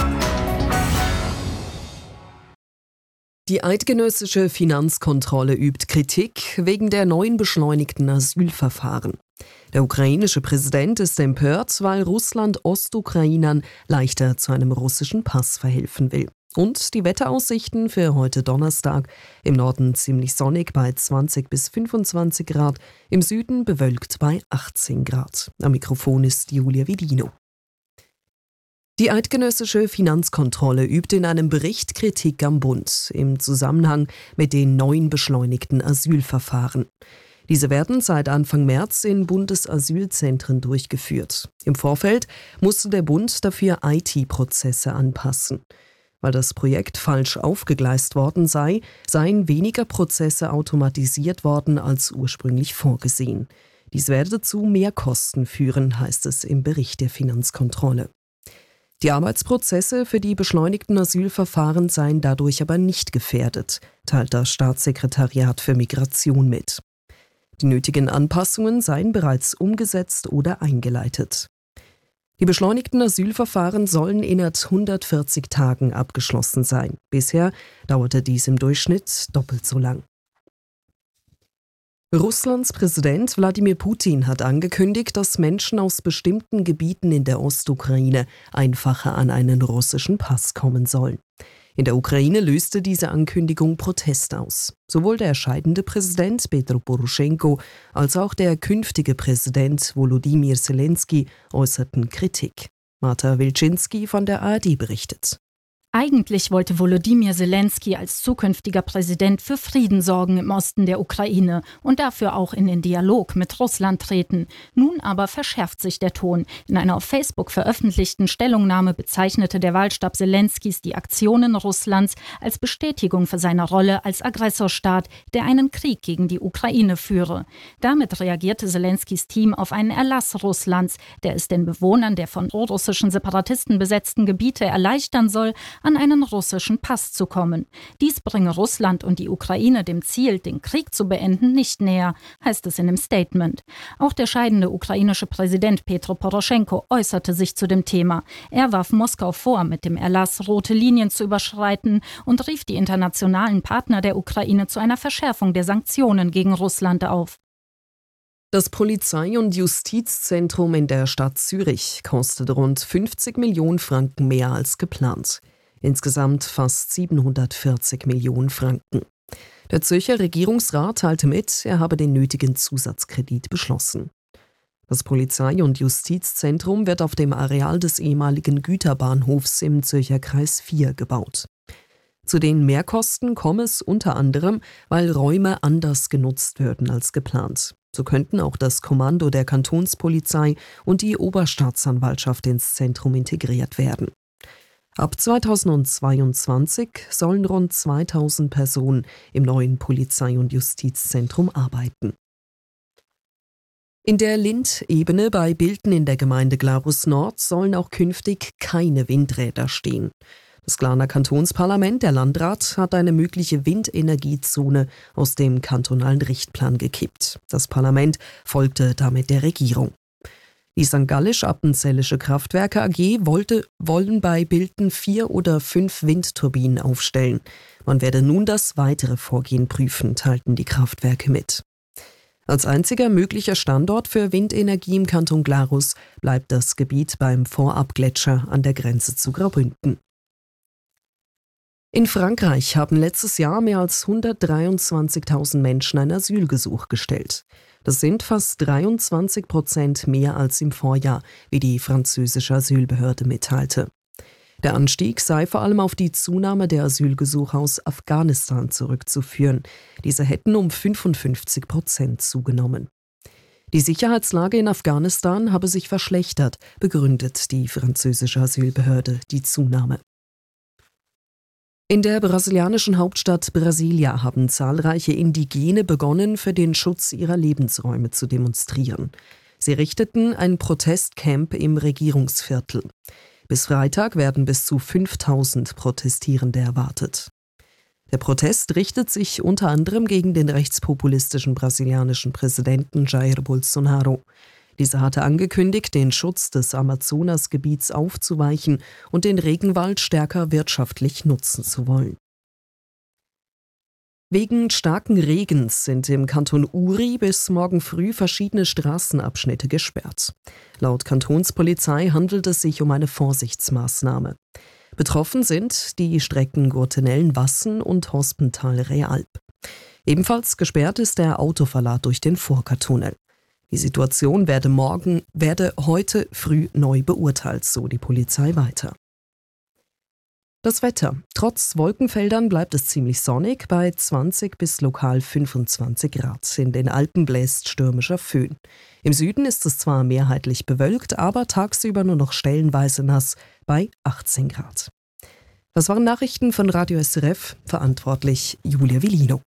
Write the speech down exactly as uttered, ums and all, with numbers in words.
Die eidgenössische Finanzkontrolle übt Kritik wegen der neuen beschleunigten Asylverfahren. Der ukrainische Präsident ist empört, weil Russland Ostukrainern leichter zu einem russischen Pass verhelfen will. Und die Wetteraussichten für heute Donnerstag: im Norden ziemlich sonnig bei zwanzig bis fünfundzwanzig Grad, im Süden bewölkt bei achtzehn Grad. Am Mikrofon ist Julia Vidino. Die eidgenössische Finanzkontrolle übt in einem Bericht Kritik am Bund im Zusammenhang mit den neuen beschleunigten Asylverfahren. Diese werden seit Anfang März in Bundesasylzentren durchgeführt. Im Vorfeld musste der Bund dafür I T-Prozesse anpassen. Weil das Projekt falsch aufgegleist worden sei, seien weniger Prozesse automatisiert worden als ursprünglich vorgesehen. Dies werde zu Mehrkosten führen, heißt es im Bericht der Finanzkontrolle. Die Arbeitsprozesse für die beschleunigten Asylverfahren seien dadurch aber nicht gefährdet, teilt das Staatssekretariat für Migration mit. Die nötigen Anpassungen seien bereits umgesetzt oder eingeleitet. Die beschleunigten Asylverfahren sollen innerhalb hundertvierzig Tagen abgeschlossen sein. Bisher dauerte dies im Durchschnitt doppelt so lang. Russlands Präsident Wladimir Putin hat angekündigt, dass Menschen aus bestimmten Gebieten in der Ostukraine einfacher an einen russischen Pass kommen sollen. In der Ukraine löste diese Ankündigung Protest aus. Sowohl der scheidende Präsident Petro Poroschenko als auch der künftige Präsident Volodymyr Zelensky äußerten Kritik. Marta Wilczynski von der A R D berichtet. Eigentlich wollte Volodymyr Zelensky als zukünftiger Präsident für Frieden sorgen im Osten der Ukraine und dafür auch in den Dialog mit Russland treten. Nun aber verschärft sich der Ton. In einer auf Facebook veröffentlichten Stellungnahme bezeichnete der Wahlstab Zelenskys die Aktionen Russlands als Bestätigung für seine Rolle als Aggressorstaat, der einen Krieg gegen die Ukraine führe. Damit reagierte Zelenskys Team auf einen Erlass Russlands, der es den Bewohnern der von prorussischen Separatisten besetzten Gebiete erleichtern soll, an einen russischen Pass zu kommen. Dies bringe Russland und die Ukraine dem Ziel, den Krieg zu beenden, nicht näher, heißt es in dem Statement. Auch der scheidende ukrainische Präsident Petro Poroschenko äußerte sich zu dem Thema. Er warf Moskau vor, mit dem Erlass rote Linien zu überschreiten und rief die internationalen Partner der Ukraine zu einer Verschärfung der Sanktionen gegen Russland auf. Das Polizei- und Justizzentrum in der Stadt Zürich kostet rund fünfzig Millionen Franken mehr als geplant. Insgesamt fast siebenhundertvierzig Millionen Franken. Der Zürcher Regierungsrat teilte mit, er habe den nötigen Zusatzkredit beschlossen. Das Polizei- und Justizzentrum wird auf dem Areal des ehemaligen Güterbahnhofs im Zürcher Kreis vier gebaut. Zu den Mehrkosten komme es unter anderem, weil Räume anders genutzt würden als geplant. So könnten auch das Kommando der Kantonspolizei und die Oberstaatsanwaltschaft ins Zentrum integriert werden. Ab zweitausendzweiundzwanzig sollen rund zweitausend Personen im neuen Polizei- und Justizzentrum arbeiten. In der Lindebene bei Bilten in der Gemeinde Glarus Nord sollen auch künftig keine Windräder stehen. Das Glarner Kantonsparlament, der Landrat, hat eine mögliche Windenergiezone aus dem kantonalen Richtplan gekippt. Das Parlament folgte damit der Regierung. Die Sankt Gallisch-Appenzellische Kraftwerke A G wollte, wollen bei Bilten vier oder fünf Windturbinen aufstellen. Man werde nun das weitere Vorgehen prüfen, teilten die Kraftwerke mit. Als einziger möglicher Standort für Windenergie im Kanton Glarus bleibt das Gebiet beim Vorabgletscher an der Grenze zu Graubünden. In Frankreich haben letztes Jahr mehr als hundertdreiundzwanzigtausend Menschen ein Asylgesuch gestellt. Das sind fast dreiundzwanzig Prozent mehr als im Vorjahr, wie die französische Asylbehörde mitteilte. Der Anstieg sei vor allem auf die Zunahme der Asylgesuche aus Afghanistan zurückzuführen. Diese hätten um fünfundfünfzig Prozent zugenommen. Die Sicherheitslage in Afghanistan habe sich verschlechtert, begründet die französische Asylbehörde die Zunahme. In der brasilianischen Hauptstadt Brasilia haben zahlreiche Indigene begonnen, für den Schutz ihrer Lebensräume zu demonstrieren. Sie richteten ein Protestcamp im Regierungsviertel. Bis Freitag werden bis zu fünftausend Protestierende erwartet. Der Protest richtet sich unter anderem gegen den rechtspopulistischen brasilianischen Präsidenten Jair Bolsonaro. Dieser hatte angekündigt, den Schutz des Amazonasgebiets aufzuweichen und den Regenwald stärker wirtschaftlich nutzen zu wollen. Wegen starken Regens sind im Kanton Uri bis morgen früh verschiedene Straßenabschnitte gesperrt. Laut Kantonspolizei handelt es sich um eine Vorsichtsmaßnahme. Betroffen sind die Strecken Gurtenellen-Wassen und Hospental-Realp. Ebenfalls gesperrt ist der Autoverlad durch den Furka-Tunnel. Die Situation werde morgen, werde heute früh neu beurteilt, so die Polizei weiter. Das Wetter. Trotz Wolkenfeldern bleibt es ziemlich sonnig bei zwanzig bis lokal fünfundzwanzig Grad. In den Alpen bläst stürmischer Föhn. Im Süden ist es zwar mehrheitlich bewölkt, aber tagsüber nur noch stellenweise nass bei achtzehn Grad. Das waren Nachrichten von Radio S R F, verantwortlich Julia Villino.